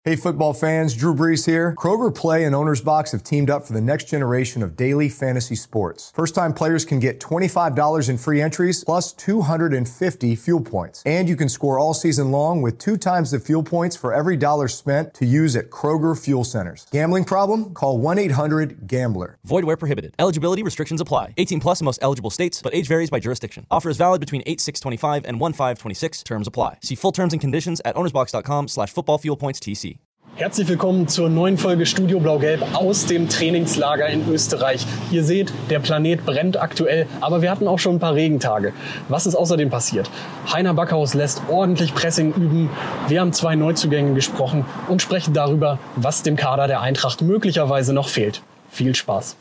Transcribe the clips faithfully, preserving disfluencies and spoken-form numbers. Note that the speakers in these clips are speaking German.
Hey football fans, Drew Brees here. Kroger Play and Owner's Box have teamed up for the next generation of daily fantasy sports. First-time players can get twenty-five dollars in free entries plus two hundred fifty fuel points. And you can score all season long with two times the fuel points for every dollar spent to use at Kroger Fuel Centers. Gambling problem? Call one eight hundred gambler. Void where prohibited. Eligibility restrictions apply. eighteen plus in most eligible states, but age varies by jurisdiction. Offer is valid between eight six twenty-five and one five twenty-six. Terms apply. See full terms and conditions at ownersbox.com slash footballfuelpoints.tc. Herzlich willkommen zur neuen Folge Studio Blau-Gelb aus dem Trainingslager in Österreich. Ihr seht, der Planet brennt aktuell, aber wir hatten auch schon ein paar Regentage. Was ist außerdem passiert? Heiner Backhaus lässt ordentlich Pressing üben. Wir haben zwei Neuzugänge gesprochen und sprechen darüber, was dem Kader der Eintracht möglicherweise noch fehlt. Viel Spaß!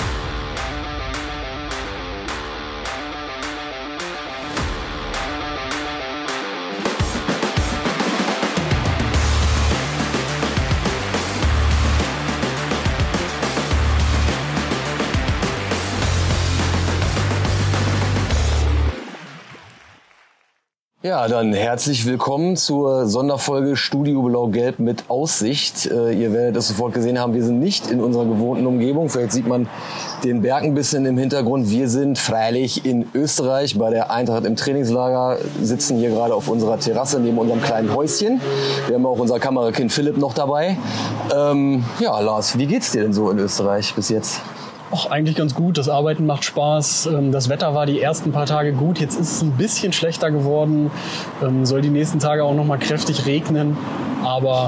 Ja, dann herzlich willkommen zur Sonderfolge Studio Blau-Gelb mit Aussicht. Äh, ihr werdet es sofort gesehen haben, wir sind nicht in unserer gewohnten Umgebung. Vielleicht sieht man den Berg ein bisschen im Hintergrund. Wir sind freilich in Österreich bei der Eintracht im Trainingslager, sitzen hier gerade auf unserer Terrasse neben unserem kleinen Häuschen. Wir haben auch unser Kamerakind Philipp noch dabei. Ähm, ja, Lars, wie geht's dir denn so in Österreich bis jetzt? Auch eigentlich ganz gut. Das Arbeiten macht Spaß. Das Wetter war die ersten paar Tage gut. Jetzt ist es ein bisschen schlechter geworden. Soll die nächsten Tage auch noch mal kräftig regnen. Aber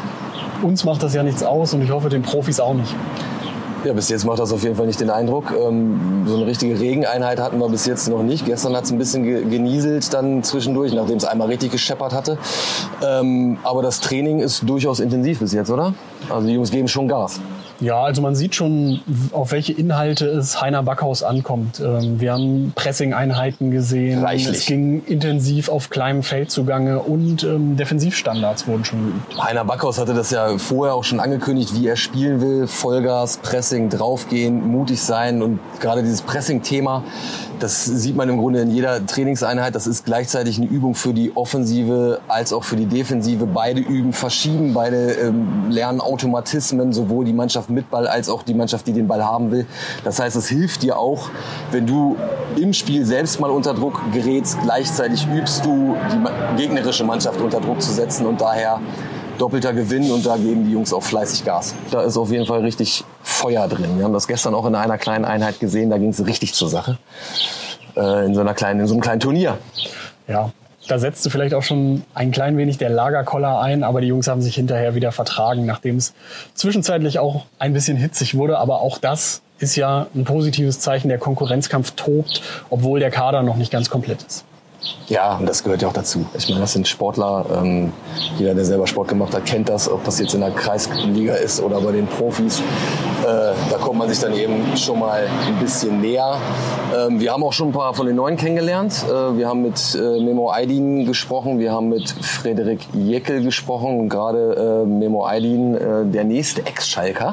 uns macht das ja nichts aus und ich hoffe den Profis auch nicht. Ja, bis jetzt macht das auf jeden Fall nicht den Eindruck. Ähm, so eine richtige Regeneinheit hatten wir bis jetzt noch nicht. Gestern hat es ein bisschen ge- genieselt dann zwischendurch, nachdem es einmal richtig gescheppert hatte. Ähm, aber das Training ist durchaus intensiv bis jetzt, oder? Also die Jungs geben schon Gas. Ja, also man sieht schon, auf welche Inhalte es Heiner Backhaus ankommt. Wir haben Pressing-Einheiten gesehen. Reichlich. Es ging intensiv auf kleinem Feld zugange und ähm, Defensivstandards wurden schon geübt. Heiner Backhaus hatte das ja vorher auch schon angekündigt, wie er spielen will. Vollgas, Pressing, draufgehen, mutig sein und gerade dieses Pressing-Thema, das sieht man im Grunde in jeder Trainingseinheit. Das ist gleichzeitig eine Übung für die Offensive als auch für die Defensive. Beide üben verschieben, beide ähm, lernen Automatismen, sowohl die Mannschaft mit Ball als auch die Mannschaft, die den Ball haben will. Das heißt, es hilft dir auch, wenn du im Spiel selbst mal unter Druck gerätst, gleichzeitig übst du, die gegnerische Mannschaft unter Druck zu setzen und daher doppelter Gewinn und da geben die Jungs auch fleißig Gas. Da ist auf jeden Fall richtig Feuer drin. Wir haben das gestern auch in einer kleinen Einheit gesehen, da ging es richtig zur Sache. Äh, in so einer kleinen, in so einem kleinen Turnier. Ja. Da setzte vielleicht auch schon ein klein wenig der Lagerkoller ein, aber die Jungs haben sich hinterher wieder vertragen, nachdem es zwischenzeitlich auch ein bisschen hitzig wurde. Aber auch das ist ja ein positives Zeichen, der Konkurrenzkampf tobt, obwohl der Kader noch nicht ganz komplett ist. Ja, und das gehört ja auch dazu. Ich meine, das sind Sportler. Ähm, jeder, der selber Sport gemacht hat, kennt das. Ob das jetzt in der Kreisliga ist oder bei den Profis. Äh, da kommt man sich dann eben schon mal ein bisschen näher. Ähm, wir haben auch schon ein paar von den Neuen kennengelernt. Äh, wir haben mit äh, Memo Aydin gesprochen. Wir haben mit Frederik Jeckel gesprochen. Und gerade äh, Memo Aydin, äh, der nächste Ex-Schalker.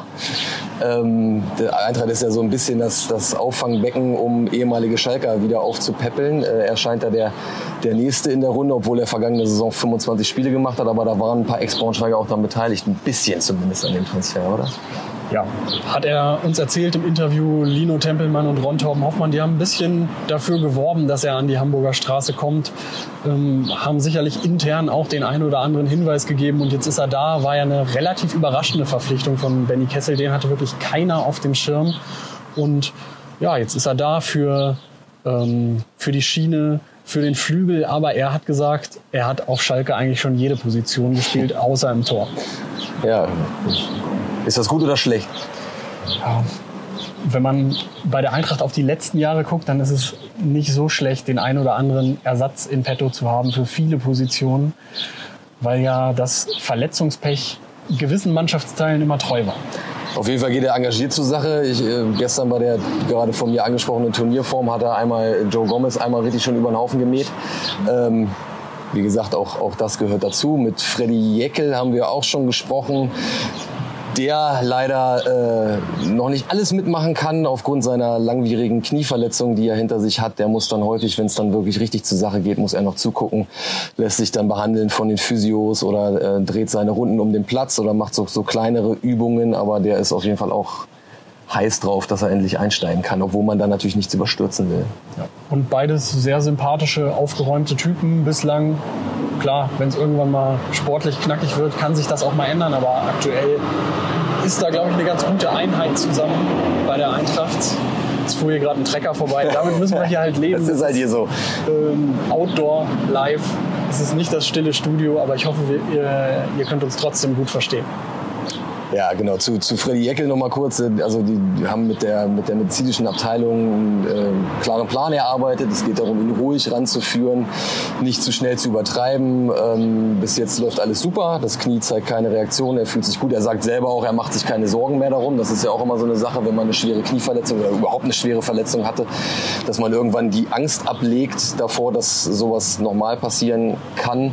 Ähm, der Eintracht ist ja so ein bisschen das, das Auffangbecken, um ehemalige Schalker wieder aufzupäppeln. Äh, er scheint da der, der Nächste in der Runde, obwohl er vergangene Saison fünfundzwanzig Spiele gemacht hat. Aber da waren ein paar Ex-Braunschweiger auch daran beteiligt. Ein bisschen zumindest an dem Transfer, oder? Ja, hat er uns erzählt im Interview. Lino Tempelmann und Ron Torben Hoffmann, die haben ein bisschen dafür geworben, dass er an die Hamburger Straße kommt. Ähm, haben sicherlich intern auch den einen oder anderen Hinweis gegeben. Und jetzt ist er da. War ja eine relativ überraschende Verpflichtung von Benny Kessel. Den hatte wirklich keiner auf dem Schirm. Und ja, jetzt ist er da für, ähm, für die Schiene, für den Flügel. Aber er hat gesagt, er hat auf Schalke eigentlich schon jede Position gespielt, außer im Tor. Ja. Ist das gut oder schlecht? Ja, wenn man bei der Eintracht auf die letzten Jahre guckt, dann ist es nicht so schlecht, den einen oder anderen Ersatz in petto zu haben für viele Positionen, weil ja das Verletzungspech gewissen Mannschaftsteilen immer treu war. Auf jeden Fall geht er engagiert zur Sache. Ich, äh, gestern bei der gerade von mir angesprochenen Turnierform hat er einmal Joe Gomez einmal richtig schon über den Haufen gemäht. Ähm, wie gesagt, auch, auch das gehört dazu. Mit Freddy Jeckel haben wir auch schon gesprochen. der leider äh, noch nicht alles mitmachen kann aufgrund seiner langwierigen Knieverletzung, die er hinter sich hat. Der muss dann häufig, wenn es dann wirklich richtig zur Sache geht, muss er noch zugucken, lässt sich dann behandeln von den Physios oder äh, dreht seine Runden um den Platz oder macht so, so kleinere Übungen, aber der ist auf jeden Fall auch heiß drauf, dass er endlich einsteigen kann, obwohl man dann natürlich nichts überstürzen will. Ja. Und beides sehr sympathische, aufgeräumte Typen bislang. Klar, wenn es irgendwann mal sportlich knackig wird, kann sich das auch mal ändern, aber aktuell ist da, glaube ich, eine ganz gute Einheit zusammen bei der Eintracht. Jetzt fuhr hier gerade ein Trecker vorbei, damit müssen wir hier halt leben. Das ist halt hier so. Ähm, Outdoor, live, es ist nicht das stille Studio, aber ich hoffe, wir, ihr, ihr könnt uns trotzdem gut verstehen. Ja, genau. Zu, zu Freddy Jeckel noch mal kurz. Also die, die haben mit der, mit der medizinischen Abteilung einen äh, klaren Plan erarbeitet. Es geht darum, ihn ruhig ranzuführen, nicht zu schnell zu übertreiben. Ähm, bis jetzt läuft alles super. Das Knie zeigt keine Reaktion. Er fühlt sich gut. Er sagt selber auch, er macht sich keine Sorgen mehr darum. Das ist ja auch immer so eine Sache, wenn man eine schwere Knieverletzung oder überhaupt eine schwere Verletzung hatte, dass man irgendwann die Angst ablegt davor, dass sowas normal passieren kann.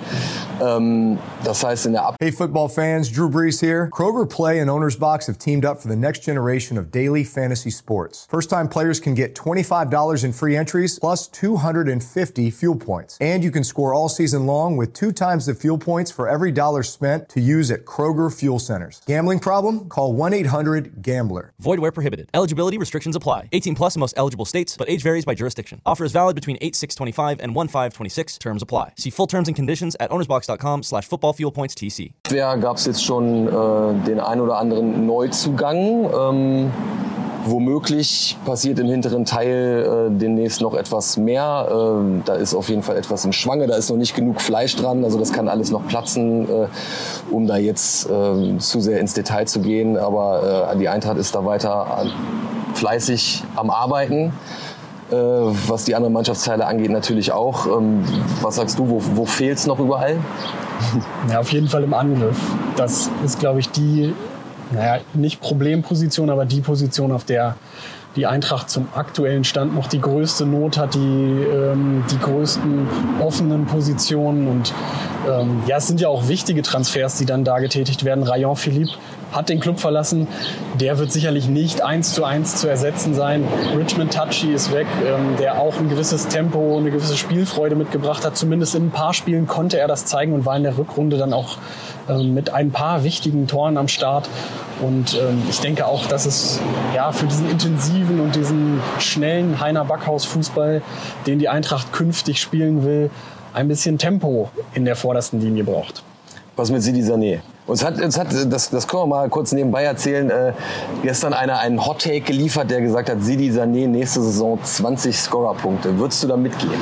Ähm, das heißt, in der Ab Hey football fans, Drew Brees here. Kroger Play and Owner's Box have teamed up for the next generation of daily fantasy sports. First-time players can get twenty-five dollars in free entries plus two hundred fifty fuel points. And you can score all season long with two times the fuel points for every dollar spent to use at Kroger Fuel Centers. Gambling problem? Call one eight hundred gambler. Void where prohibited. Eligibility restrictions apply. eighteen plus in most eligible states, but age varies by jurisdiction. Offer is valid between eight six twenty-five and one five twenty-six. Terms apply. See full terms and conditions at ownersbox.com slash football fuel points TC. Wer gab es jetzt schon äh, den ein oder anderen Neuzugang? Ähm, womöglich passiert im hinteren Teil äh, demnächst noch etwas mehr. Ähm, da ist auf jeden Fall etwas im Schwange. Da ist noch nicht genug Fleisch dran. Also das kann alles noch platzen, äh, um da jetzt äh, zu sehr ins Detail zu gehen. Aber äh, die Eintracht ist da weiter fleißig am Arbeiten. Äh, was die anderen Mannschaftsteile angeht, natürlich auch. Ähm, was sagst du, wo, wo fehlt es noch überall? Ja, auf jeden Fall im Angriff. Das ist, glaube ich, die, naja, nicht Problemposition, aber die Position, auf der die Eintracht zum aktuellen Stand noch die größte Not hat, die, ähm, die größten offenen Positionen. Und ähm, ja, es sind ja auch wichtige Transfers, die dann da getätigt werden. Rayon Philippe hat den Club verlassen. Der wird sicherlich nicht eins zu eins zu ersetzen sein. Richmond Tachi ist weg, ähm, der auch ein gewisses Tempo, eine gewisse Spielfreude mitgebracht hat. Zumindest in ein paar Spielen konnte er das zeigen und war in der Rückrunde dann auch ähm, mit ein paar wichtigen Toren am Start. Und ähm, ich denke auch, dass es ja für diesen intensiven und diesen schnellen Heiner Backhaus-Fußball, den die Eintracht künftig spielen will, ein bisschen Tempo in der vordersten Linie braucht. Was mit Sidi Sané? Uns hat, uns hat das, das können wir mal kurz nebenbei erzählen, äh, gestern einer einen Hot-Take geliefert, der gesagt hat, Sidi Sané nächste Saison zwanzig Scorerpunkte. Würdest du da mitgehen?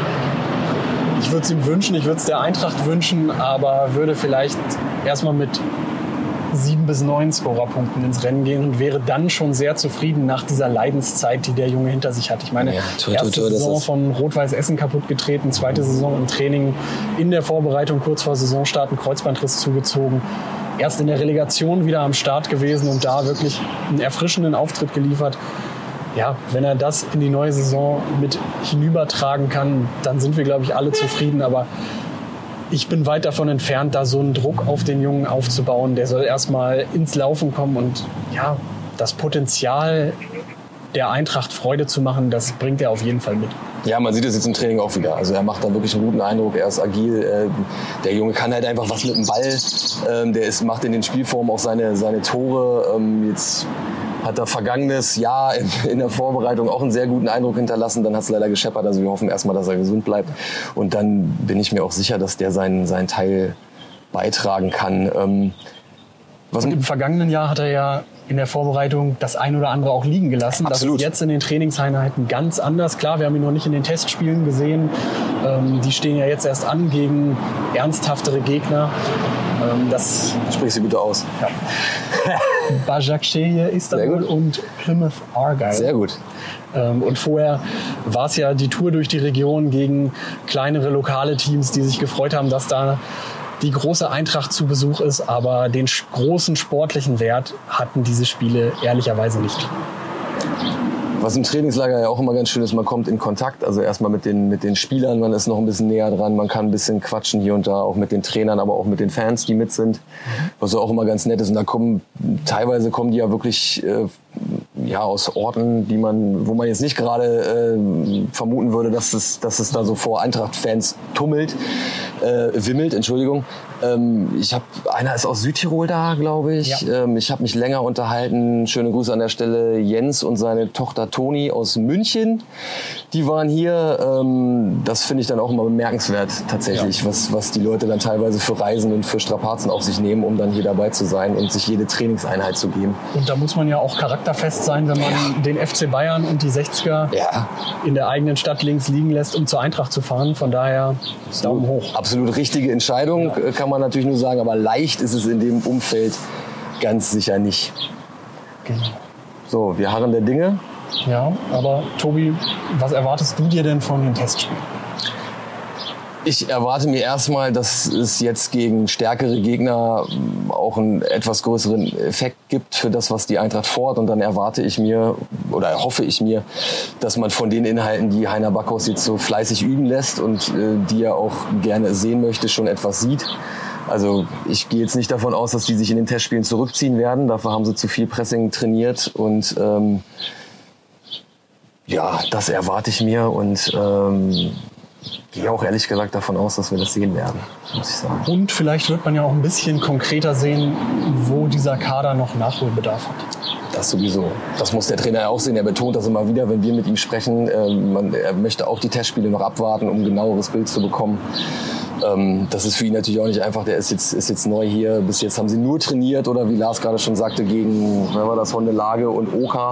Ich würde es ihm wünschen, ich würde es der Eintracht wünschen, aber würde vielleicht erstmal mit sieben bis neun Scorerpunkten ins Rennen gehen und wäre dann schon sehr zufrieden nach dieser Leidenszeit, die der Junge hinter sich hat. Ich meine, ja, toi, toi, erste toi, Saison von Rot-Weiß Essen kaputt getreten, zweite Saison im Training, in der Vorbereitung kurz vor Saisonstart einen Kreuzbandriss zugezogen. Erst in der Relegation wieder am Start gewesen und da wirklich einen erfrischenden Auftritt geliefert. Ja, wenn er das in die neue Saison mit hinübertragen kann, dann sind wir, glaube ich, alle zufrieden. Aber ich bin weit davon entfernt, da so einen Druck auf den Jungen aufzubauen. Der soll erstmal ins Laufen kommen und ja, das Potenzial der Eintracht Freude zu machen, das bringt er auf jeden Fall mit. Ja, man sieht es jetzt im Training auch wieder. Also er macht da wirklich einen guten Eindruck. Er ist agil. Der Junge kann halt einfach was mit dem Ball. Der ist, macht in den Spielformen auch seine, seine Tore. Jetzt hat er vergangenes Jahr in, in der Vorbereitung auch einen sehr guten Eindruck hinterlassen. Dann hat es leider gescheppert. Also wir hoffen erstmal, dass er gesund bleibt. Und dann bin ich mir auch sicher, dass der seinen, seinen Teil beitragen kann. Ähm, was Und im vergangenen Jahr hat er ja in der Vorbereitung das ein oder andere auch liegen gelassen. Absolut. Das ist jetzt in den Trainingseinheiten ganz anders. Klar, wir haben ihn noch nicht in den Testspielen gesehen. Ähm, die stehen ja jetzt erst an gegen ernsthaftere Gegner. Ähm, das Sprich sie bitte aus. Ja. Başakşehir Istanbul und Plymouth Argyle. Sehr gut. Ähm, und vorher war es ja die Tour durch die Region gegen kleinere lokale Teams, die sich gefreut haben, dass da die große Eintracht zu Besuch ist. Aber den großen sportlichen Wert hatten diese Spiele ehrlicherweise nicht. Was im Trainingslager ja auch immer ganz schön ist, man kommt in Kontakt, also erstmal mit den, mit den Spielern, man ist noch ein bisschen näher dran, man kann ein bisschen quatschen hier und da, auch mit den Trainern, aber auch mit den Fans, die mit sind, was auch immer ganz nett ist. Und da kommen, teilweise kommen die ja wirklich äh, ja, aus Orten, die man, wo man jetzt nicht gerade äh, vermuten würde, dass es, dass es da so vor Eintracht-Fans tummelt, äh, wimmelt, Entschuldigung. Ähm, ich habe, einer ist aus Südtirol da, glaube ich. Ja. Ähm, ich habe mich länger unterhalten. Schöne Grüße an der Stelle. Jens und seine Tochter Toni aus München, die waren hier. Ähm, das finde ich dann auch immer bemerkenswert tatsächlich, ja. was, was die Leute dann teilweise für Reisen und für Strapazen auf sich nehmen, um dann hier dabei zu sein und sich jede Trainingseinheit zu geben. Und da muss man ja auch charakterfest sein, wenn man ja. den F C Bayern und die sechziger ja. in der eigenen Stadt links liegen lässt, um zur Eintracht zu fahren. Von daher Daumen hoch. Absolut richtige Entscheidung, ja. kann man natürlich nur sagen, aber leicht ist es in dem Umfeld ganz sicher nicht. Genau. So, wir harren der Dinge. Ja, aber Tobi, was erwartest du dir denn von den Testspielen? Ich erwarte mir erstmal, dass es jetzt gegen stärkere Gegner auch einen etwas größeren Effekt gibt für das, was die Eintracht fordert. Und dann erwarte ich mir oder hoffe ich mir, dass man von den Inhalten, die Heiner Backhaus jetzt so fleißig üben lässt und äh, die er auch gerne sehen möchte, schon etwas sieht. Also ich gehe jetzt nicht davon aus, dass die sich in den Testspielen zurückziehen werden. Dafür haben sie zu viel Pressing trainiert und ähm, ja, das erwarte ich mir und ähm, gehe auch ehrlich gesagt davon aus, dass wir das sehen werden, muss ich sagen. Und vielleicht wird man ja auch ein bisschen konkreter sehen, wo dieser Kader noch Nachholbedarf hat. Das sowieso. Das muss der Trainer ja auch sehen. Er betont das immer wieder, wenn wir mit ihm sprechen. Ähm, man, er möchte auch die Testspiele noch abwarten, um ein genaueres Bild zu bekommen. Ähm, das ist für ihn natürlich auch nicht einfach. Der ist jetzt, ist jetzt neu hier. Bis jetzt haben sie nur trainiert oder wie Lars gerade schon sagte, gegen, wer war das, Hondelage und Oka.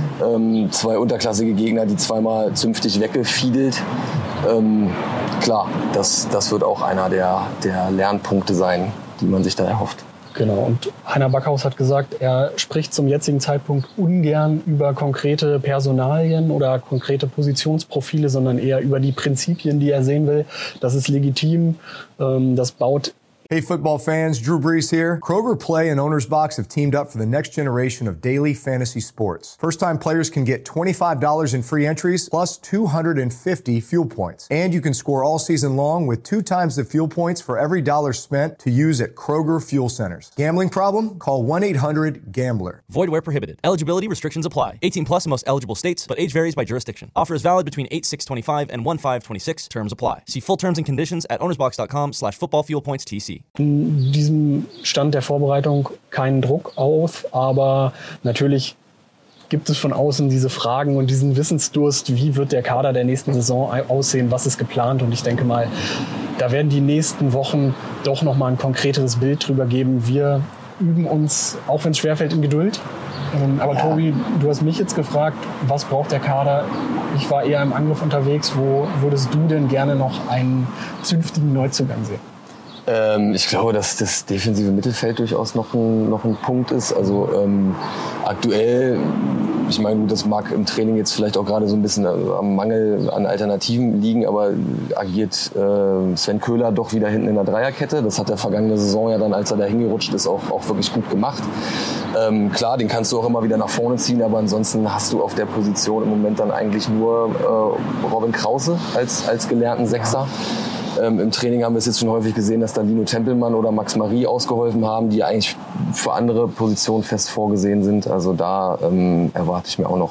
Ähm, zwei unterklassige Gegner, die zweimal zünftig weggefiedelt. Ähm, klar, das, das wird auch einer der, der Lernpunkte sein, die man sich da erhofft. Genau, und Heiner Backhaus hat gesagt, er spricht zum jetzigen Zeitpunkt ungern über konkrete Personalien oder konkrete Positionsprofile, sondern eher über die Prinzipien, die er sehen will. Das ist legitim, das baut. Hey football fans, Drew Brees here. Kroger Play and Owner's Box have teamed up for the next generation of daily fantasy sports. First-time players can get twenty-five dollars in free entries plus two hundred fifty fuel points. And you can score all season long with two times the fuel points for every dollar spent to use at Kroger Fuel Centers. Gambling problem? Call one eight hundred gambler. Void where prohibited. Eligibility restrictions apply. eighteen plus in most eligible states, but age varies by jurisdiction. Offer is valid between eight six twenty-five and one five twenty-six. Terms apply. See full terms and conditions at ownersbox.com slash football fuel points TC. In diesem Stand der Vorbereitung keinen Druck auf, aber natürlich gibt es von außen diese Fragen und diesen Wissensdurst, wie wird der Kader der nächsten Saison aussehen, was ist geplant, und ich denke mal, da werden die nächsten Wochen doch nochmal ein konkreteres Bild drüber geben. Wir üben uns, auch wenn es schwerfällt, in Geduld. Aber ja. Tobi, du hast mich jetzt gefragt, was braucht der Kader? Ich war eher im Angriff unterwegs. Wo würdest du denn gerne noch einen zünftigen Neuzugang sehen? Ähm, ich glaube, dass das defensive Mittelfeld durchaus noch ein, noch ein Punkt ist. Also ähm, aktuell, ich meine, das mag im Training jetzt vielleicht auch gerade so ein bisschen am Mangel an Alternativen liegen, aber agiert äh, Sven Köhler doch wieder hinten in der Dreierkette. Das hat er vergangene Saison ja dann, als er da hingerutscht ist, auch, auch wirklich gut gemacht. Ähm, klar, den kannst du auch immer wieder nach vorne ziehen, aber ansonsten hast du auf der Position im Moment dann eigentlich nur äh, Robin Krause als, als gelernten Sechser. Ähm, Im Training haben wir es jetzt schon häufig gesehen, dass da Lino Tempelmann oder Max Marie ausgeholfen haben, die eigentlich für andere Positionen fest vorgesehen sind. Also da ähm, erwarte ich mir auch noch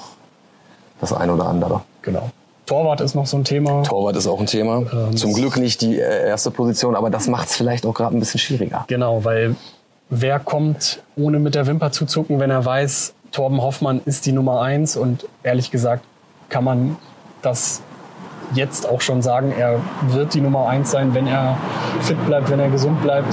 das eine oder andere. Genau. Torwart ist noch so ein Thema. Torwart ist auch ein Thema. Ähm, Zum Glück nicht die erste Position, aber das macht es vielleicht auch gerade ein bisschen schwieriger. Genau, weil wer kommt, ohne mit der Wimper zu zucken, wenn er weiß, Torben Hoffmann ist die Nummer eins, und ehrlich gesagt kann man das jetzt auch schon sagen, er wird die Nummer eins sein, wenn er fit bleibt, wenn er gesund bleibt.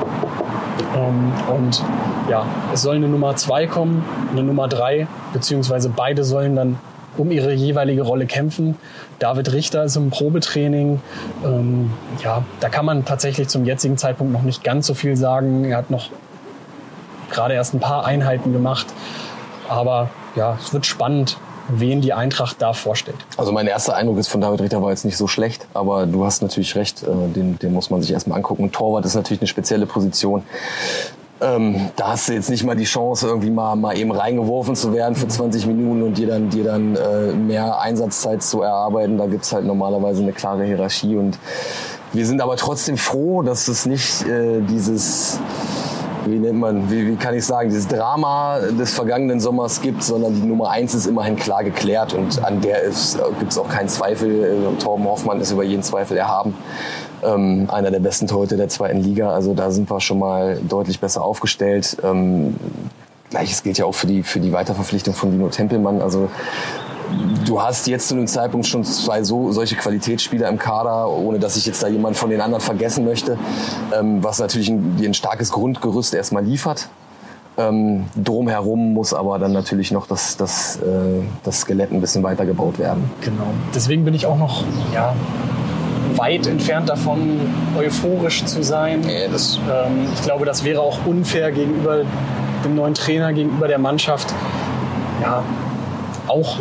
Ähm, und ja, es soll eine Nummer zwei kommen, eine Nummer drei, beziehungsweise beide sollen dann um ihre jeweilige Rolle kämpfen. David Richter ist im Probetraining. Ähm, ja, da kann man tatsächlich zum jetzigen Zeitpunkt noch nicht ganz so viel sagen. Er hat noch gerade erst ein paar Einheiten gemacht. Aber ja, es wird spannend, wen die Eintracht da vorstellt. Also mein erster Eindruck ist von David Richter war jetzt nicht so schlecht, aber du hast natürlich recht, den, den muss man sich erstmal angucken. Und Torwart ist natürlich eine spezielle Position. Ähm, da hast du jetzt nicht mal die Chance, irgendwie mal, mal eben reingeworfen zu werden für zwanzig Minuten und dir dann, dir dann äh, mehr Einsatzzeit zu erarbeiten. Da gibt's halt normalerweise eine klare Hierarchie. Und wir sind aber trotzdem froh, dass es nicht äh, dieses, wie nennt man, wie, wie kann ich sagen, dieses Drama des vergangenen Sommers gibt, sondern die Nummer eins ist immerhin klar geklärt und an der gibt es auch keinen Zweifel. Torben Hoffmann ist über jeden Zweifel erhaben. Ähm, einer der besten Torhüter der zweiten Liga, also da sind wir schon mal deutlich besser aufgestellt. Ähm, Gleiches gilt ja auch für die, für die Weiterverpflichtung von Lino Tempelmann. Also du hast jetzt zu einem Zeitpunkt schon zwei so, solche Qualitätsspieler im Kader, ohne dass ich jetzt da jemanden von den anderen vergessen möchte, ähm, was natürlich ein, ein starkes Grundgerüst erstmal liefert. Ähm, drumherum muss aber dann natürlich noch das, das, äh, das Skelett ein bisschen weitergebaut werden. Genau. Deswegen bin ich auch noch ja, weit entfernt davon, euphorisch zu sein. Ja, das ähm, ich glaube, das wäre auch unfair gegenüber dem neuen Trainer, gegenüber der Mannschaft. Ja, auch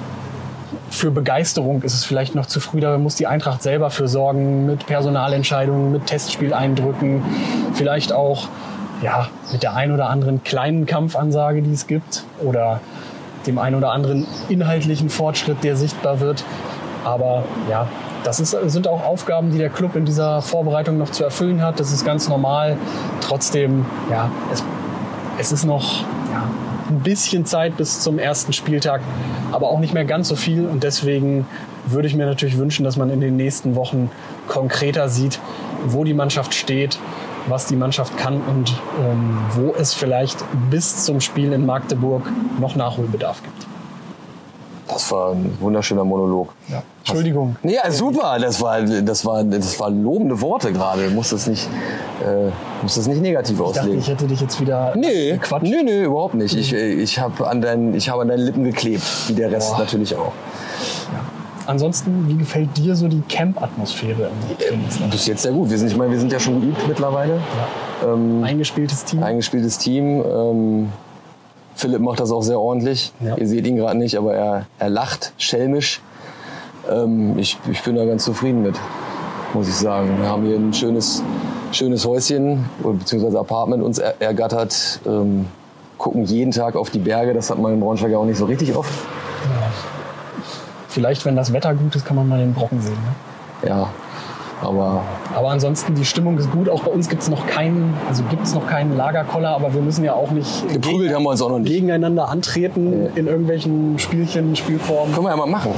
für Begeisterung ist es vielleicht noch zu früh. Da muss die Eintracht selber für sorgen, mit Personalentscheidungen, mit Testspieleindrücken, vielleicht auch ja, mit der ein oder anderen kleinen Kampfansage, die es gibt, oder dem ein oder anderen inhaltlichen Fortschritt, der sichtbar wird. Aber ja, das ist, sind auch Aufgaben, die der Club in dieser Vorbereitung noch zu erfüllen hat. Das ist ganz normal. Trotzdem, ja, es, es ist noch ja, ein bisschen Zeit bis zum ersten Spieltag, aber auch nicht mehr ganz so viel. Und deswegen würde ich mir natürlich wünschen, dass man in den nächsten Wochen konkreter sieht, wo die Mannschaft steht, was die Mannschaft kann und ähm, wo es vielleicht bis zum Spiel in Magdeburg noch Nachholbedarf gibt. Das war ein wunderschöner Monolog. Ja. Entschuldigung. Nee, ja, super. Das war, das war, das war lobende Worte gerade. Du musst das nicht, äh, musst das nicht negativ Ich auslegen. dachte, ich hätte dich jetzt wieder Nee, gequatscht. nee, nee, überhaupt nicht. Ich, ich habe an, dein, ich hab an deinen Lippen geklebt, wie der Rest Boah. natürlich auch. Ansonsten, wie gefällt dir so die Camp-Atmosphäre im Trainingslager? Bis jetzt sehr gut. Wir sind, ich meine, wir sind ja schon geübt mittlerweile. Ja. Ähm, Eingespieltes Team. eingespieltes Team. Ähm, Philipp macht das auch sehr ordentlich. Ja. Ihr seht ihn gerade nicht, aber er, er lacht schelmisch. Ähm, ich, ich bin da ganz zufrieden mit, muss ich sagen. Wir haben hier ein schönes, schönes Häuschen bzw. Apartment uns er, ergattert. Ähm, gucken jeden Tag auf die Berge. Das hat man in Braunschweig auch nicht so richtig oft. Ja. Vielleicht, wenn das Wetter gut ist, kann man mal den Brocken sehen. Ne? Ja, aber Aber ansonsten, die Stimmung ist gut. Auch bei uns gibt es noch keinen, also gibt's noch keinen Lagerkoller, aber wir müssen ja auch nicht geprügelt haben wir uns auch noch nicht. gegeneinander antreten in irgendwelchen Spielchen, Spielformen. Können wir ja mal machen.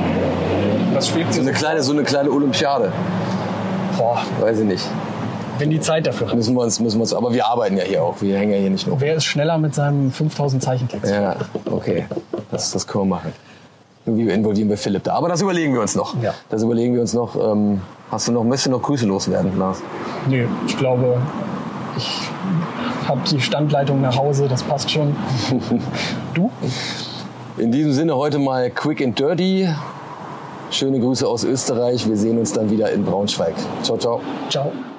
Was schwebt So eine kleine, so eine kleine Olympiade. Boah, Weiß ich nicht. wenn die Zeit dafür hat. Müssen wir uns, müssen wir uns, aber wir arbeiten ja hier auch. Wir hängen ja hier nicht nur. Wer ist schneller mit seinem fünftausend Zeichentext? Ja, okay. Das, das können wir machen. Wie involvieren wir Philipp da? Aber das überlegen wir uns noch. Ja. Das überlegen wir uns noch. Ähm, hast du noch ein bisschen noch Grüße loswerden, Lars? Nee, ich glaube, ich habe die Standleitung nach Hause, das passt schon. Du? In diesem Sinne heute mal quick and dirty. Schöne Grüße aus Österreich. Wir sehen uns dann wieder in Braunschweig. Ciao, ciao. Ciao.